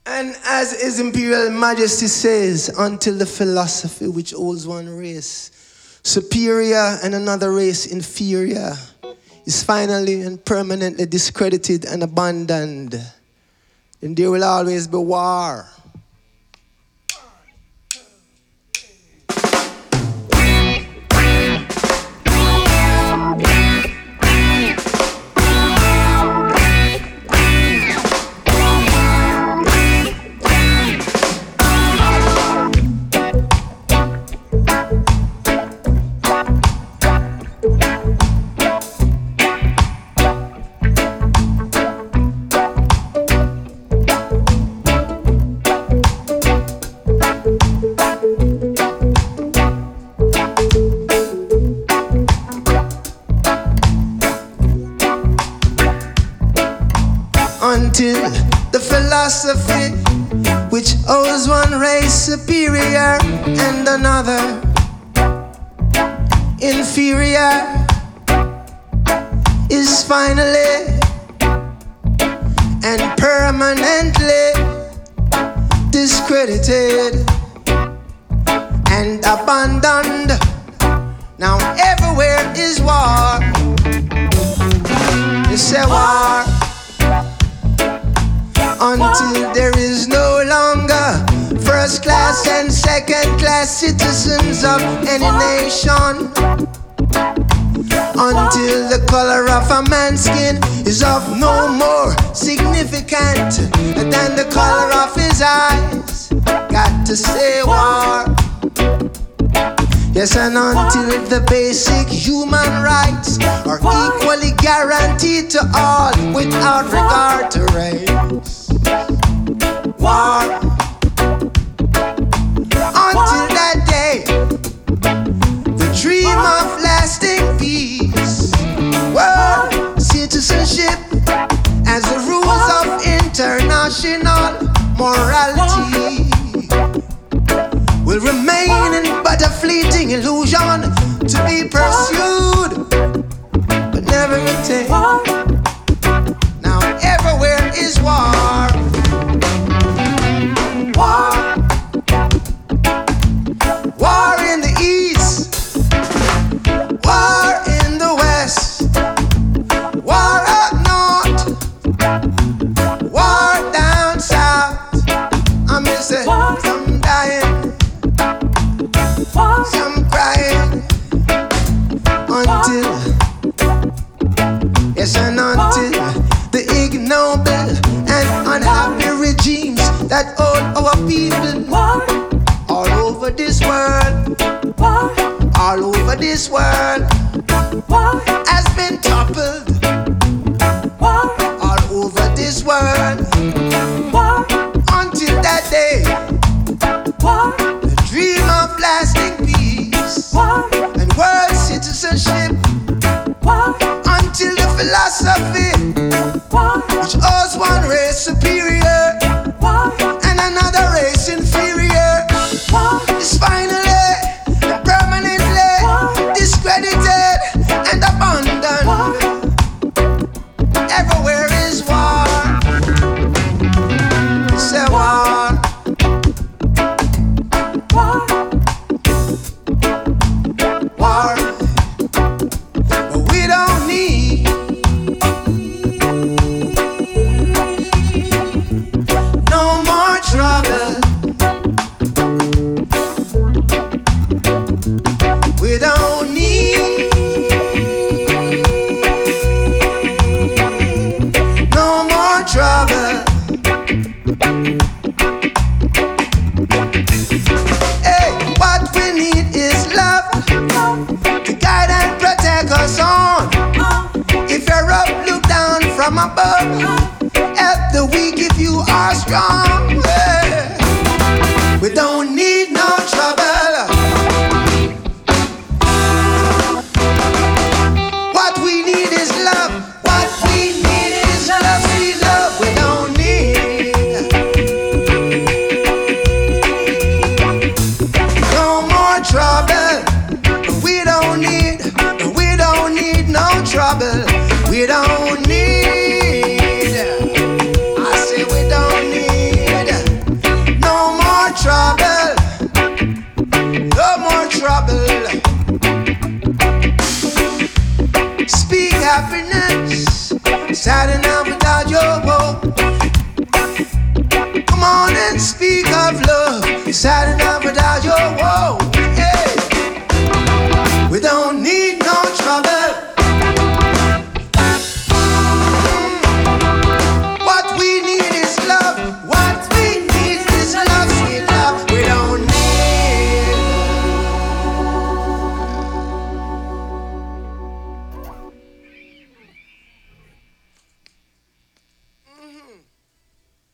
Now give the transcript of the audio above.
And as His Imperial Majesty says, until the philosophy which holds one race superior and another race inferior is finally and permanently discredited and abandoned, then there will always be war. Until the philosophy which owes one race superior and another inferior is finally and permanently discredited and abandoned. Now everywhere is war. You say war until there is no longer first class and second class citizens of any nation, until the color of a man's skin is of no more significant than the color of his eyes. Got to say war. Yes, and until the basic human rights are equally guaranteed to all without regard to race. War. Until that day, the dream of lasting peace, world citizenship, as the rules of international morality will remain but a fleeting illusion to be pursued but never attained. Now everywhere is war. War. War in the east, war in the west, war up north, war down south. I miss it, some dying, some crying, until, yes, and until the ignoble and unhappy regimes that hold our people all over this world, all over this world, has been toppled all over this world, until that day, the dream of lasting peace and world citizenship, until the philosophy which owes one race superior and another race inferior is finally and permanently discredited and abandoned. Everywhere is war. It's a war. War. But we don't need no more trouble. We don't need no more trouble. Hey, what we need is love to guide and protect us on. If you're up, look down from above. Help the weak if you are strong. Hey, we don't need no trouble. What we need is love. What we need is love, sweet love. We don't need no more trouble. We don't need no trouble. We don't need. I say we don't need Saturday